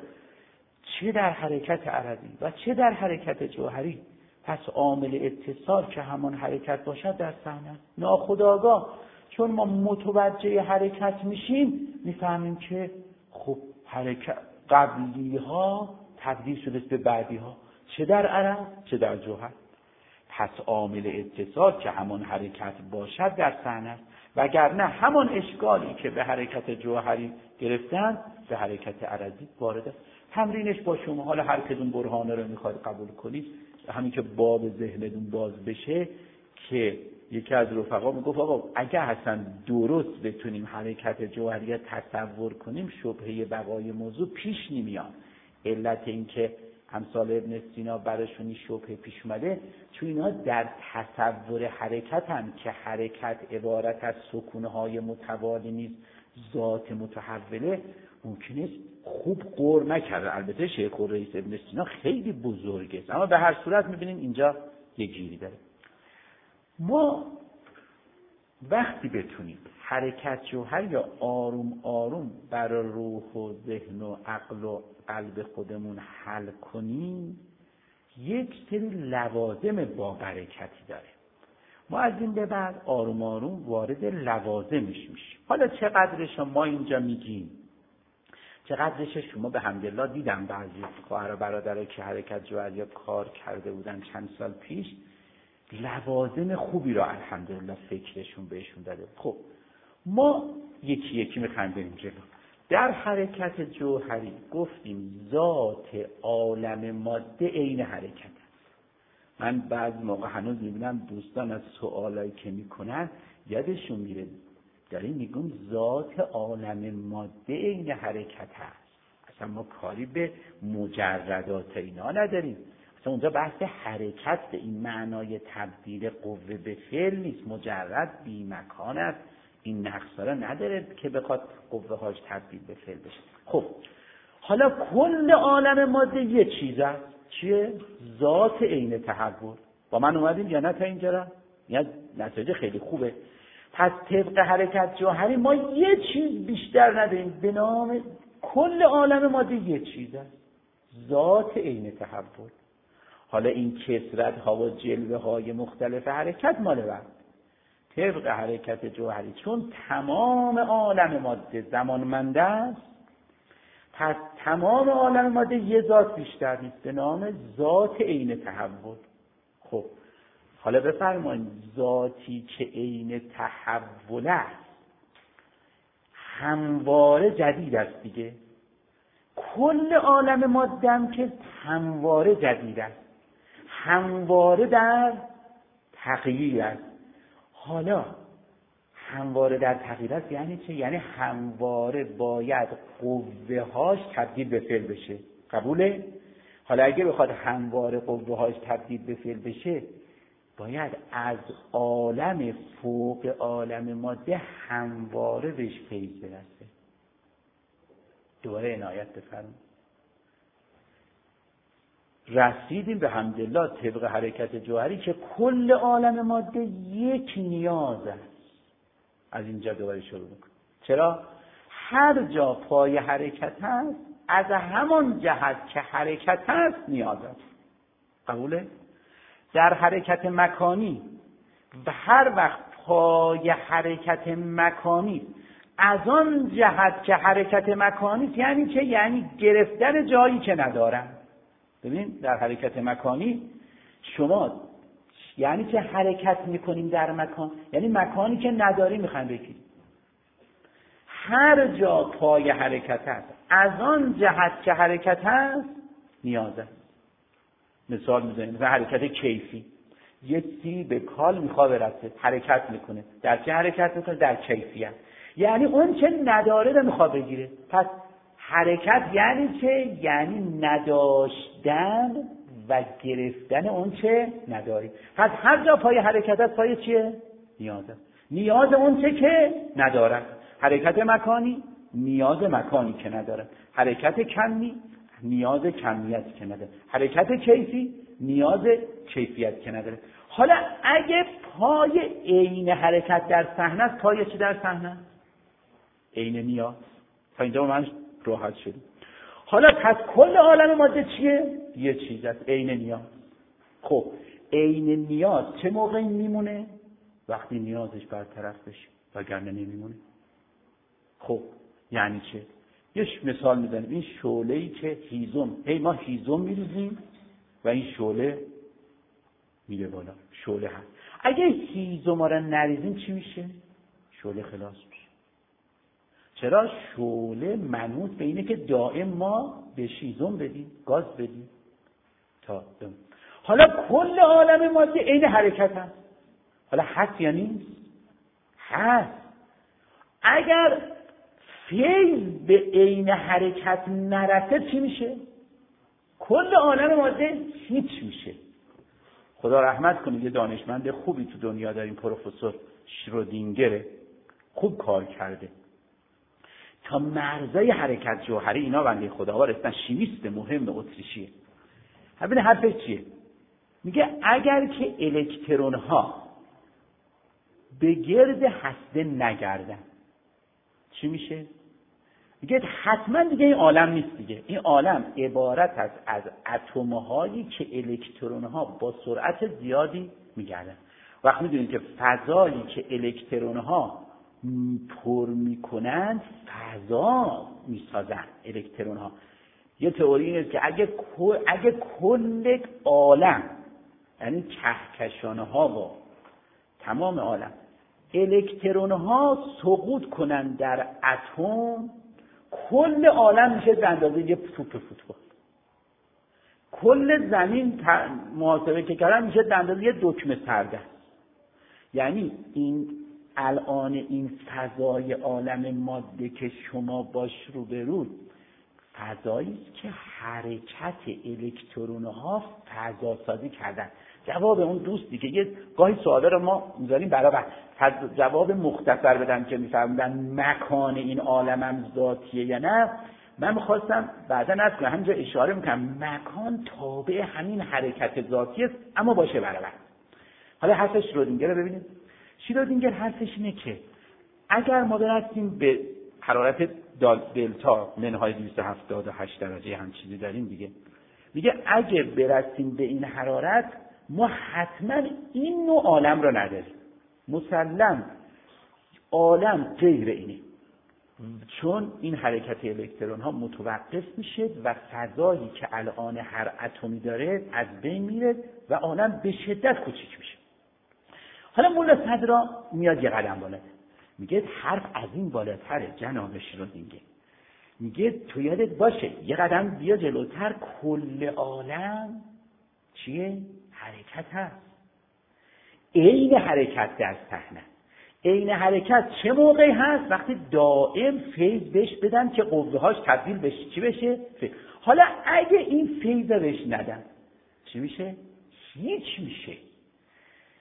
چه در حرکت عرضی و چه در حرکت جوهری. پس عامل اتصال که همان حرکت باشد در صحنه است. ناخودآگاه چون ما متوجه حرکت میشیم میفهمیم که خب حرکت قبلی ها تبدیل شده به بعدی ها، چه در عرض چه در جوهر. پس عامل اتصال که همان حرکت باشد در صحنه است، وگرنه همان اشکالی که به حرکت جوهری گرفتن به حرکت عرضی وارد است. تمرینش با شما، حالا هر کدوم برهانه رو میخواد قبول کنید، همین که باب ذهنتون باز بشه که یکی از رفقا میگفت آقا اگه اصلا درست بتونیم حرکت جوهری تصور کنیم شبهه بقای موضوع پیش نمیاد. علت این که امثال ابن سینا براشون شبهه پیش اومده چون اینا در تصور حرکت هم که حرکت عبارت از سکونه های متوالی نیست ذات متحوله ممکنه خوب غور نکرده. البته شیخ الرئیس ابن سینا خیلی بزرگه اما به هر صورت میبینیم اینجا یه گیری داره. ما وقتی بتونیم حرکت جوهر یا آروم آروم برای روح و ذهن و عقل و قلب خودمون حل کنیم یک سری لوازم با برکتی داره. ما از این به بعد آروم آروم وارد لوازمش میشیم. حالا چقدرش ما اینجا میگیم، چقدرش شما به حمدالله دیدم بعضی خواهر و برادرها که حرکت جوهری کار کرده بودن چند سال پیش لوازم خوبی را الحمدلله فکرشون بهشون داده. خب ما یکی یکی میخوایم بریم جلو. در حرکت جوهری گفتیم ذات عالم ماده عین حرکت است. من بعض موقع هنوز میبینم دوستان از سوالایی که میکنن یادشون میره داریم میگم ذات عالم ماده عین حرکت است. اصلا ما کاری به مجردات اینا نداریم. اصلا اونجا بحث حرکت به این معنای تبدیل قوه به فعل نیست، مجرد بی مکان است. این نقص را نداره که بخواد قوه هاش تبدیل به فعل بشه. خب حالا کل عالم ماده یه چیز است، چیه؟ ذات عین تحول. با من اومدیم یا نه تا اینجا را؟ یا نتیجه خیلی خوبه. پس طبق حرکت جوهری ما یه چیز بیشتر نداریم به نام کل عالم ماده یه چیز است، ذات عین تحول. حالا این کثرت ها و جلوه های مختلف حرکت مال وقت طبق حرکت جوهری چون تمام عالم ماده زمانمنده است پس تمام عالم ماده یه ذات بیشتر نیست به نام ذات عین تحول. خب حالا بفرمایید ذاتی که عین تحول است همواره جدید است دیگه. کل عالم ماده هم که همواره جدید است، همواره در تغییر است. حالا همواره در تغییر است یعنی چه؟ یعنی همواره باید قوه هاش تبدیل به فعل بشه. قبوله؟ حالا اگه بخواد همواره قوه هاش تبدیل به فعل بشه باید از عالم فوق عالم ماده همواره بهش فیض برسه. دوباره عنایت بفرمایید. رسیدیم به حمدالله طبق حرکت جوهری که کل عالم ماده یک نیاز است. از اینجا دوباره شروع میکنم. چرا؟ هر جا پای حرکت هست، از همان جهت که حرکت هست نیاز است. قبوله؟ در حرکت مکانی و هر وقت پای حرکت مکانی از آن جهت که حرکت مکانی یعنی که یعنی گرفتن جایی که ندارن. ببین در حرکت مکانی شما یعنی که حرکت میکنیم در مکان، یعنی مکانی که نداری میخوایم بگیریم. هر جا پای حرکت هست از آن جهت که حرکت هست نیاز است. مثال میزنیم مثلا حرکت کیفی، یه چیزی به کال میخواد برسه حرکت میکنه. در چه حرکت میکنه؟ در کیفیت، یعنی اون چه نداره رو میخواد بگیره. پس حرکت یعنی چه؟ یعنی نداشتن و گرفتن اون چه نداری. پس هر جا پای حرکت هست پای چیه؟ نیازه. نیاز اون چه که نداره. حرکت مکانی نیاز مکانی که نداره. حرکت کمی نیاز کمیت که نداره. حرکت کیفی نیاز کیفیت که نداره. حالا اگه پای عین حرکت در صحنه است، پای چی در صحنه است؟ عین نیاز. تا اینجا من راحت شدیم. حالا پس کل عالم ماده چیه؟ یه چیز است، عین نیاز. خب عین نیاز چه موقعی میمونه؟ وقتی نیازش برطرف بشه، وگرنه نمیمونه. خب یعنی چه؟ یه مثال میزنیم. این شعله‌ای که هیزم، هی ما هیزم میریزیم و این شعله میره بالا، شعله هست. اگه هیزم رو نریزیم چی میشه؟ شعله خلاص میشه. چرا؟ شعله منوط به اینه که دائم ما به هیزم بدیم، گاز بدیم تا دم. حالا کل عالم ماده عین حرکت هست. حالا هست یا نیست؟ هست. اگر فیض به عین حرکت نرسه چی میشه؟ کل عالم ماده هیچ میشه. خدا رحمت کنه یه دانشمند خوبی تو دنیا داریم، پروفسور شرودینگر، خوب کار کرده تا مرزای حرکت جوهری. اینا بنده خداوار هستن، شیمیست مهم اتریشیه. ببین حرفش چیه؟ میگه اگر که الکترون ها به گرد هسته نگردن چی میشه؟ میگه حتما دیگه این عالم نیست دیگه. این عالم عبارت است از اتم هایی که الکترون ها با سرعت زیادی میگردن. وقتی میدونید که فضایی که الکترون ها پر میکنن فضا میسازن الکترون ها. یه تئوری اینه که اگه اگه کل عالم یعنی کهکشان ها و تمام عالم الکترون ها سقوط کنن در اتم، کل عالم میشه به اندازه یه توپ فوتبال. کل زمین محاسبه که کردن میشه به اندازه یه دکمه سرده. یعنی این الان این فضای عالم ماده که شما باش روبرود فضایی است که حرکت الکترون ها فضا سازی کردن. جواب اون دوستی که یه گاهی سوالا رو ما میذاریم برای جواب مختصر بدم که میفهمدن مکان این عالمم ذاتیه یا نه، من میخواستم بعدا از کنم همینجا اشاره میکنم مکان تابع همین حرکت ذاتی است اما باشه برابر. حالا حرف شرودینگر رو ببینید. شرودینگر حرفش اینه که اگر ما برسیم به حرارت دلتا منهای دویست و هفتاد و هشت درجه هم چیزی داریم دیگه، میگه اگه برسیم به این حرارت ما حتما این نوع عالم رو نداریم. مسلم عالم غیر اینه، چون این حرکت الکترون ها متوقف میشه و فضایی که الان هر اتمی داره از بین میره و عالم به شدت کوچیک میشه. حالا مولا صدرا میاد یه قدم بالاتر، میگه حرف از این بالاتره جناب شرودینگر. میگه تو یادت باشه یه قدم بیا جلوتر، کل عالم چیه؟ حرکت هست. عین حرکت در صحنه. عین حرکت چه موقعی هست؟ وقتی دائم فیض بهش بدن که قوه‌هاش تبدیل بشه چی بشه؟ فیض. حالا اگه این فیض بهش ندن چی میشه؟ هیچ میشه.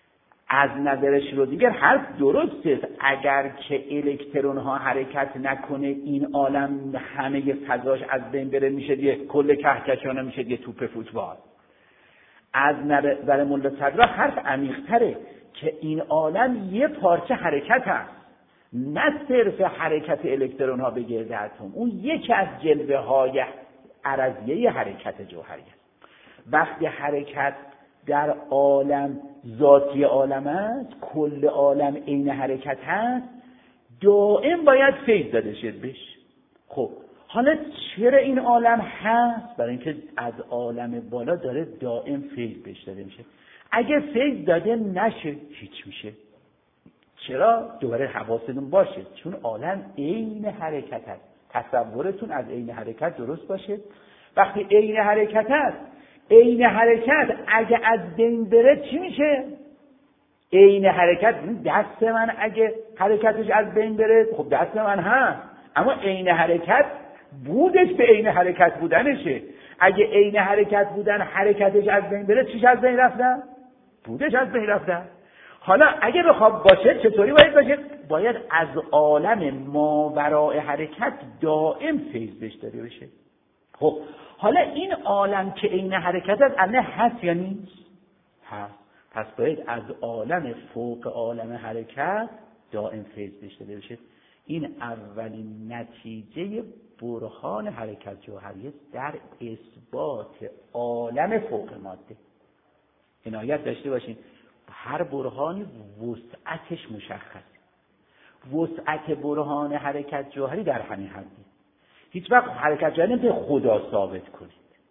از نظر شرودینگر حرف درسته، اگر که الکترون ها حرکت نکنه این عالم همه فضاش از بین بره، میشه یه کل کهکشان، میشه یه توپ فوتبال. از نظر ملا صدرا حرف عمیق‌تره که این عالم یه پارچه حرکت هست، نه صرف حرکت الکترون ها به گرد اتم، اون یکی از جلوه های عرضیه حرکت جوهری است. وقتی حرکت در عالم ذاتی عالم است، کل عالم عین حرکت هست، دائم باید فیض داده شد بهش. خب حالا چرا این عالم هست؟ برای اینکه از عالم بالا داره دائم فیض بهش داده میشه. اگه فیض داده نشه هیچ میشه. چرا؟ دوباره حواستون باشه، چون عالم عین حرکت است. تصورتون از عین حرکت درست باشه. وقتی عین حرکت است، عین حرکت اگه از بین بره چی میشه؟ عین حرکت، دست من اگه حرکتش از بین بره، خب دست من هست، اما عین حرکت بودش به عین حرکت بودنشه. اگه عین حرکت بودن حرکتش از بین بره، چیش از بین رفتن؟ بودش از بین رفتن. حالا اگه بخواد باشه چطوری باید باشه؟ باید از عالم ماوراء حرکت دائم فیض بهش داده بشه. خب حالا این عالم که عین حرکت است الان هست یا نیست؟ هست. پس باید از عالم فوق عالم حرکت دائم فیض بهش داده بشه. این اولین نتیجه برهان حرکت جوهری در اثبات عالم فوق ماده. عنایت داشته باشین، هر برهانی وسعتش مشخصه. وسعت برهان حرکت جوهری در همین حدی. هیچ وقت حرکت جوهری نمیتونه خدا ثابت کنید.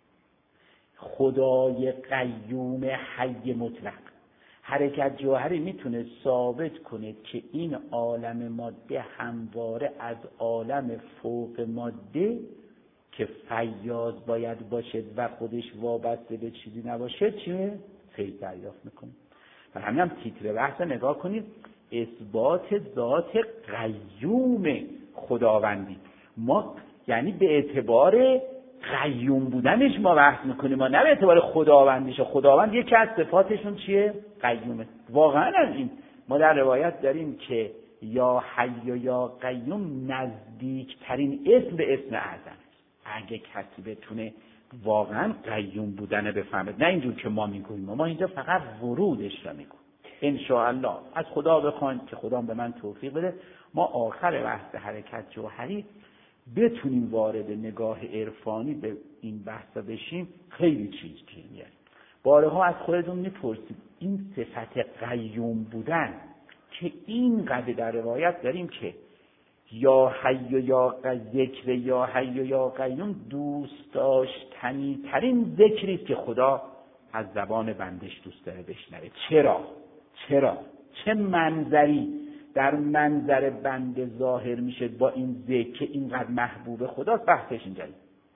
خدای قیوم حی مطلق. حرکت جوهری میتونه ثابت کنه که این عالم ماده همواره از عالم فوق ماده که فیاض باید باشه و خودش وابسته به چیزی نباشه چیه؟ فیض دریافت میکنه. و همین هم تیتر بحث نگاه کنید، اثبات ذات قیوم خداوندی. ما یعنی به اعتبار قیوم بودنش ما بحث میکنیم، ما نه به اعتبار خداوندیش. خداوند یکی از صفاتشون چیه؟ قیومه. واقعا از این ما در روایت داریم که یا حی و یا قیوم نزدیکترین اسم به اسم اعظم. اگه کسی بتونه واقعا قیوم بودن بفهمد، نه اینجور که ما میگوییم، ما اینجا فقط ورودش را میگوییم. ان شاء الله از خدا بخوایم که خدا به من توفیق بده ما آخر بحث حرکت جوهری بتونیم وارد نگاه عرفانی به این بحثا بشیم. خیلی چیز گیر میاریم. بارها از خودتون میپرسید این صفت قیوم بودن که اینقدر در روایت داریم که یا حی و یا ذکر یا حی و یا قیوم دوست داشتنی ترین ذکری است که خدا از زبان بندش دوست داره بشنوه. چرا؟ چرا؟ چه منظری در منظر بنده ظاهر میشه با این ذکر که اینقدر محبوب خداست؟ بحثش اینجایی.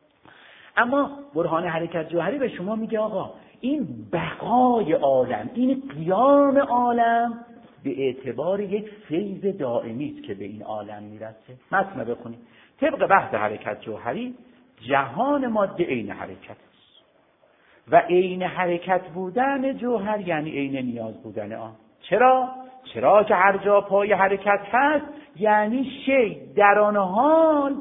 اما برهان حرکت جوهری به شما میگه آقا این بقای عالم، این قیام عالم به اعتبار یک فیض دائمی است که به این عالم میرسه. متن بخونید. طبق بحث حرکت جوهری جهان ماده عین حرکت است و عین حرکت بودن جوهر یعنی عین نیاز بودن آن. چرا؟ چرا که هر جا پای حرکت هست یعنی شی در آن حال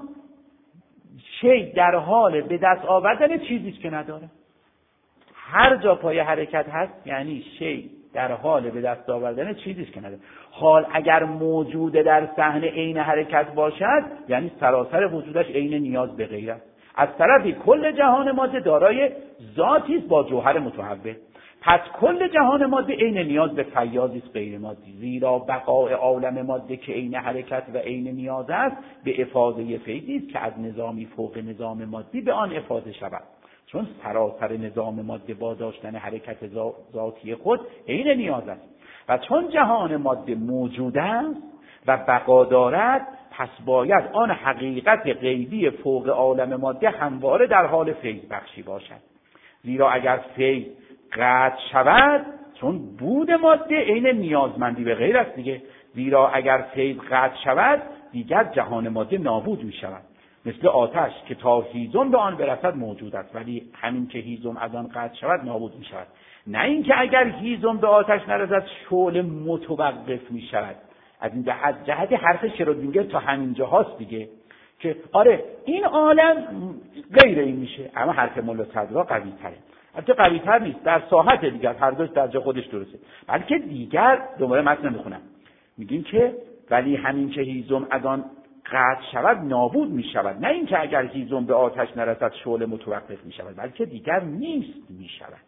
شی در حال به دست آوردن چیزی که نداره. هر جا پای حرکت هست یعنی شی در حال به دست آوردن چیزی که نداره. حال اگر موجود در صحنه عین حرکت باشد یعنی سراسر وجودش عین نیاز به غیر است. از طرفی کل جهان ماده دارای ذاتی است با جوهر متحول. پس کل جهان ماده عین نیاز به فیاضی است غیر مادی، زیرا بقای عالم ماده که عین حرکت و عین نیاز است به افاضه فیضی است که از نظامی فوق نظام مادی به آن افاضه شود، چون سراسر نظام ماده با داشتن حرکت ذاتی خود عین نیاز است و چون جهان ماده موجود است و بقا دارد پس باید آن حقیقت غیبی فوق عالم ماده همواره در حال فیض بخشی باشد. زیرا اگر فیض قطع شود، چون بود ماده عین نیازمندی به غیر است دیگه، زیرا اگر فیض قطع شود دیگر جهان ماده نابود می شود. مثل آتش که تا هیزم به آن برسد موجود است، ولی همین که هیزم از آن قطع شود نابود می شود. نه اینکه اگر هیزم به آتش نرسد شعله متوقف می شود. از این جهت جهت حرف شرودینگر تا همین جاهاست دیگه، که آره این عالم غیر این میشه، اما حرف ملا صدرا قوی تره. البته قوی تر نیست، در ساحت دیگر هر دوش در جا خودش درسته، بلکه دیگر دوباره متن میخونم میگیم که ولی همین که هیزم از آن قطع شود نابود می شود. نه اینکه اگر هیزم به آتش نرسد شعله متوقف می شود، بلکه دیگر نیست می شود.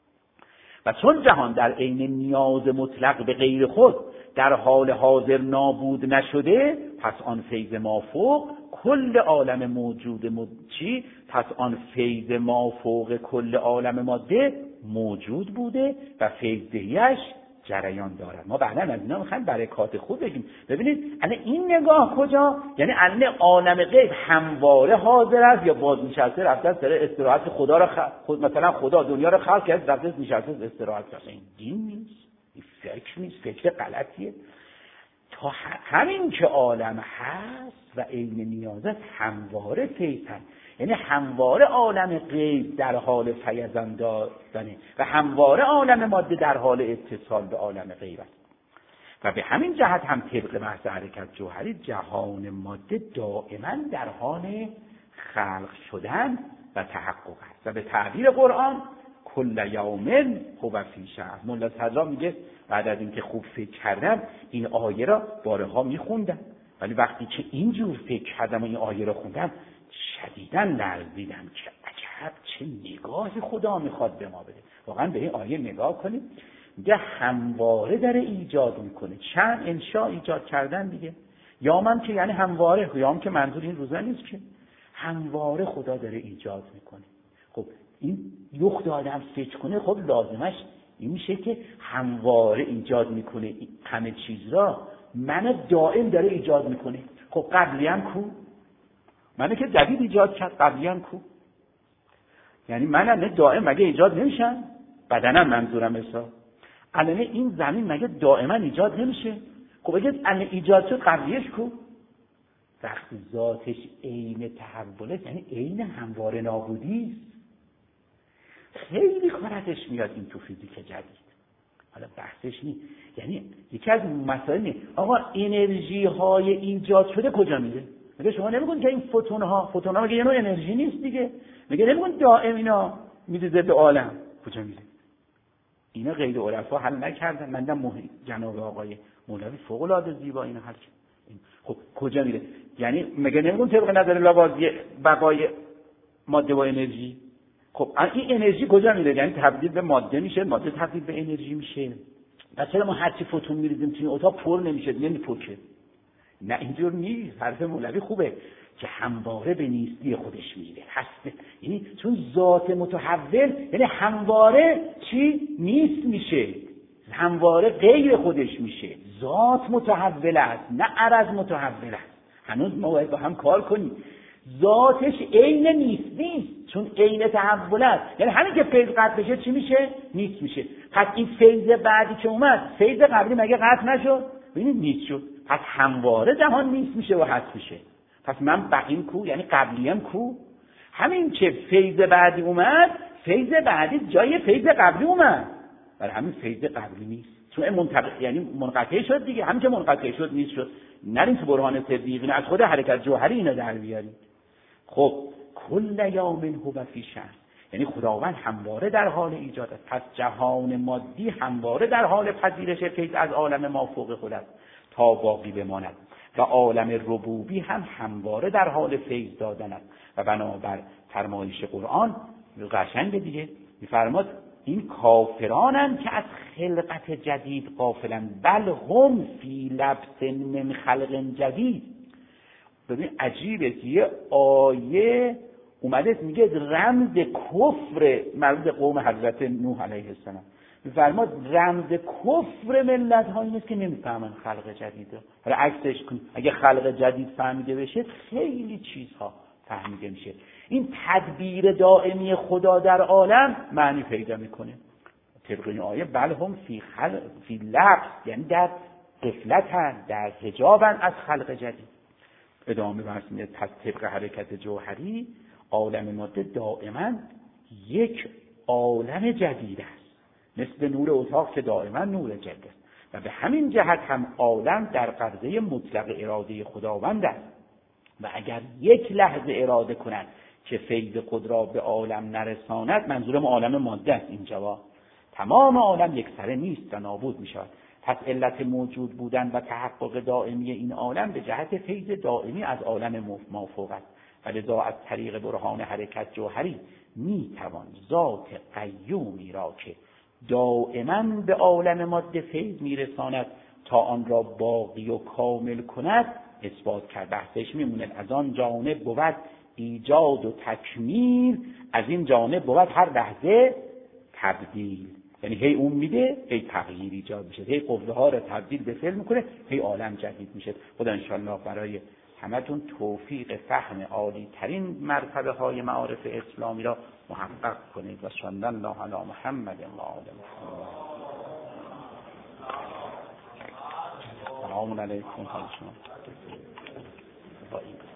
و چون جهان در عین نیاز مطلق به غیر خود در حال حاضر نابود نشده، پس آن فیض مافوق کل عالم موجود مد... چی؟ پس آن فیض مافوق کل عالم ماده موجود بوده و فیضدهیش جریان دارد. ما بعدا از اینا میخوایم برکات خوب بگیم. ببینید الان این نگاه کجا؟ یعنی الان عالم غیب همواره حاضر است یا باز نشسته رفته است داره استراحت خدا رو خ... خود مثلا خدا دنیا رو خلق کرد رفته است نشسته است استراحت کرده. این دین نیست، این فکر نیست، فکر غلطیه. تا همین که عالم هست و عین نیاز است همواره فیضن، یعنی همواره عالم غیب در حال فیضان دادنه و همواره عالم ماده در حال اتصال به عالم غیب است. و به همین جهت هم طبق بحث حرکت جوهری جهان ماده دائما در حال خلق شدن و تحقق است. و به تعبیر قرآن کل یوم هو فی شأن. مولا صدرا میگه بعد از اینکه خوب فکر کردم این آیه را بارها میخوندم، ولی وقتی که اینجور فکر کردم و این آیه را خوندم شدیداً لرزیدم که عجب چه نگاهی خدا میخواد به ما بده. واقعا به این آیه نگاه کنید، میگه همواره داره ایجاد میکنه. چند انشاء ایجاد کردن دیگه، یامم که یعنی همواره، یام که منظور این روزا نیست که همواره خدا داره ایجاد میکنه. خب این یخت آدم فکر کنه، خب لازمش این میشه که همواره ایجاد میکنه همه چیز را، من دائم داره ایجاد میکنه. خب قبلی هم کو؟ منه که جدید ایجاد کرد، قبلی هم کو؟ یعنی منم دائم مگه ایجاد نمیشن؟ بدنم منظورم حساب. الان این زمین مگه دائما ایجاد نمیشه؟ خب اگه الان ایجاد شد قبلیش کو؟ وقتی ذاتش عین تحوله یعنی عین همواره نابودی است. خیلی کارتش میاد این تو فیزیک جدید. حالا بحثش نیست، یعنی یکی از مسائل نیست آقا انرژی های ایجاد شده کجا میره؟ میگه شما نمیگون که این فوتون ها فوتون ها میگه یه نوع انرژی نیست دیگه، میگه نمیگون دائم اینا میریزه به عالم، کجا میره؟ اینا غیر عرفا حل نکردن. من دیدم جناب آقای مولوی فوق العاده زیبا اینو حل کرد. خب کجا میره؟ یعنی میگه نمیگون طبق نظر لوازی بقای ماده و انرژی. خب این انرژی کجا میره؟ یعنی تبدیل به ماده میشه، ماده تبدیل به انرژی میشه. پس چرا ما هر چی فوتون میریزیم توی اتاق پر نمیشه، نمیپکه؟ نه اینجور نیست. حرف مولوی خوبه که همواره به نیستی خودش میره، هست. یعنی چون ذات متحول یعنی همواره چی نیست میشه، همواره غیر خودش میشه. ذات متحول است نه عرض متحول است. هنوز ما باید با هم کار کنیم. ذاتش عین نیست نیست چون عین تحول است. یعنی همین که فیض قطع بشه چی میشه؟ نیست میشه. پس این فیض بعدی که اومد، فیض قبلی مگه قطع نشد؟ ببینید نیست شد. پس همواره جهان نیست میشه و هست میشه. پس من بقیم کو؟ یعنی قبلیم کو؟ همین که فیض بعدی اومد، فیض بعدی جای فیض قبلی اومد، ولی همین فیض قبلی نیست چون منطبق یعنی منقطع شد دیگه. همین که منقطع شد نیست شد. نرین تو برهان صدیقین از خود حرکت جوهری اینا در بیارید. خب کل یوم هو فی شأن، یعنی خداوند همواره در حال ایجاد است. پس جهان مادی همواره در حال پذیرش فیض از عالم مافوق خود است تا باقی بماند و عالم ربوبی هم همواره در حال فیض دادن است. و بنابر فرمایش قرآن قشنگ دیگه میفرماد این کافرانند که از خلقت جدید غافلند، بل هم فی لبس من خلق جدید. ببین عجیبه که یه آیه اومده میگه رمز کفر مربوط قوم حضرت نوح علیه السلام، میفرماد رمز کفر ملت ها اینه که نمیفهمن خلق جدیده. حالا عکسش کن، اگه خلق جدید فهمیده بشه خیلی چیزها فهمیده میشه. این تدبیر دائمی خدا در عالم معنی پیدا میکنه. طبق این آیه بل هم فی خلق فی لبس، یعنی در غفلت هست، در حجابن از خلق جدید. ادامه بحث میده پس طبق حرکت جوهری عالم ماده دائما یک عالم جدید است، مثل نور اتاق که دائما نور جدید است و به همین جهت هم عالم در قبضه مطلق اراده خداوند است و اگر یک لحظه اراده کند که فیض خود را به عالم نرساند، منظورم عالم ماده است اینجا، تمام عالم یک سره نیست و نابود می شود. پس علت موجود بودن و تحقق دائمی این عالم به جهت فیض دائمی از عالم مافوق است و لذا از طریق برهان حرکت جوهری می توان ذات قیومی را که دائما به عالم ماده فیض می رساند تا آن را باقی و کامل کند اثبات کرد. بحثش میمونه از آن جانب بود ایجاد و تکمیل، از این جانب بود هر لحظه تبدیل، یعنی هی اون میده هی تغییر ایجاد میشه، هی قوه ها رو تبدیل به فعل میکنه، هی عالم جدید میشه. خدا انشالله برای همتون توفیق فهم عالی ترین مرتبه های معارف اسلامی را محقق کنید و صلی الله علی محمد و آل محمد. سلام علیکم.